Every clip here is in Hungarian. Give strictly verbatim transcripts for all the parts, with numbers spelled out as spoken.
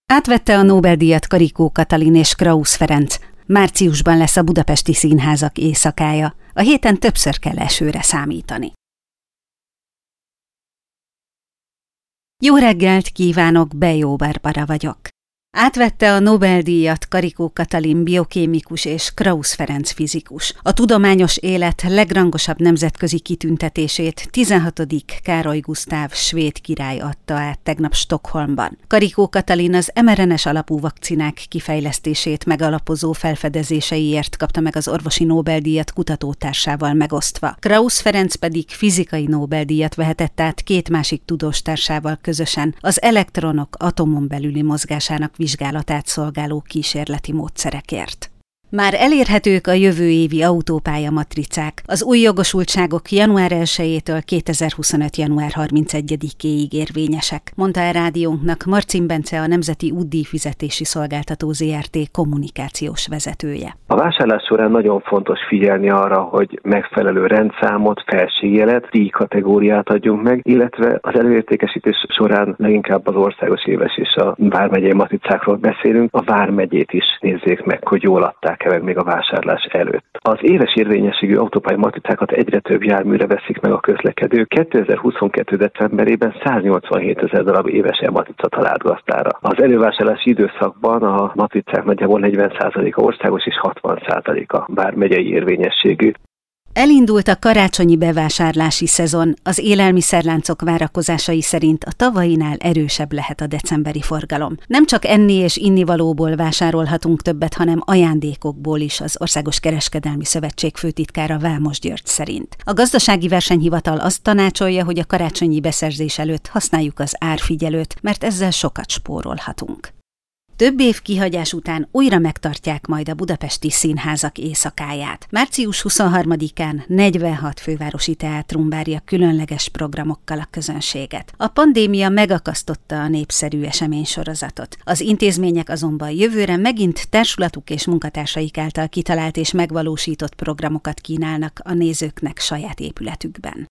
Átvette a Nobel-díjat Karikó Katalin és Krausz Ferenc. Márciusban lesz a budapesti színházak éjszakája. A héten többször kell esőre számítani. Jó reggelt kívánok, Bejó Barbara vagyok. Átvette a Nobel-díjat Karikó Katalin biokémikus és Krausz Ferenc fizikus. A tudományos élet legrangosabb nemzetközi kitüntetését tizenhatodik Károly Gusztáv svéd király adta át tegnap Stockholmban. Karikó Katalin az em er en es alapú vakcinák kifejlesztését megalapozó felfedezéseiért kapta meg az orvosi Nobel-díjat kutatótársával megosztva. Krausz Ferenc pedig fizikai Nobel-díjat vehetett át két másik tudóstársával közösen az elektronok atomon belüli mozgásának vizsgálatát szolgáló kísérleti módszerekért. Már elérhetők a jövő évi autópálya matricák. Az új jogosultságok január elsejétől kétezer-huszonöt. január harmincegyedikéig érvényesek, mondta a rádiónknak Marcin Bence, a Nemzeti Útdíjfizetési Szolgáltató zé er té kommunikációs vezetője. A vásárlás során nagyon fontos figyelni arra, hogy megfelelő rendszámot, felségjelet, díjkategóriát adjunk meg, illetve az előértékesítés során leginkább az országos éves és a vármegyei matricákról beszélünk, a vármegyét is nézzék meg, hogy jól adták meg még a vásárlás előtt. Az éves érvényességű autópálya matricákat egyre több járműre veszik meg a közlekedők. kétezer-huszonkettő. decemberében száznyolcvanhétezer darab éves e-matrica talált gazdára. Az elővásárlási időszakban a matricák nagyjából negyven százaléka országos és hatvan százaléka vármegyei érvényességű. Elindult a karácsonyi bevásárlási szezon. Az élelmiszerláncok várakozásai szerint a tavainál erősebb lehet a decemberi forgalom. Nem csak enni és innivalóból vásárolhatunk többet, hanem ajándékokból is, az Országos Kereskedelmi Szövetség főtitkára Vámos György szerint. A Gazdasági Versenyhivatal azt tanácsolja, hogy a karácsonyi beszerzés előtt használjuk az árfigyelőt, mert ezzel sokat spórolhatunk. Több év kihagyás után újra megtartják majd a budapesti színházak éjszakáját. március huszonharmadikán negyvenhat fővárosi teátrum várja különleges programokkal a közönséget. A pandémia megakasztotta a népszerű eseménysorozatot. Az intézmények azonban jövőre megint társulatuk és munkatársaik által kitalált és megvalósított programokat kínálnak a nézőknek saját épületükben.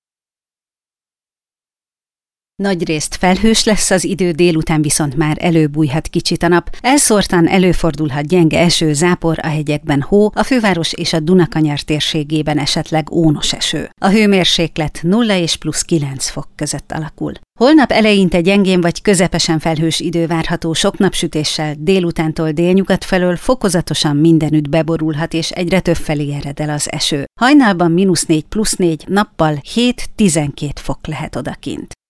Nagyrészt felhős lesz az idő, délután viszont már előbújhat kicsit a nap. Elszórtan előfordulhat gyenge eső, zápor, a hegyekben hó, a főváros és a Dunakanyar térségében esetleg ónos eső. A hőmérséklet nulla és plusz kilenc fok között alakul. Holnap eleinte gyengén vagy közepesen felhős idő várható, sok napsütéssel, délutántól délnyugat felől fokozatosan mindenütt beborulhat és egyre több felé ered el az eső. Hajnalban mínusz négy plusz négy, nappal hét-tizenkét fok lehet odakint.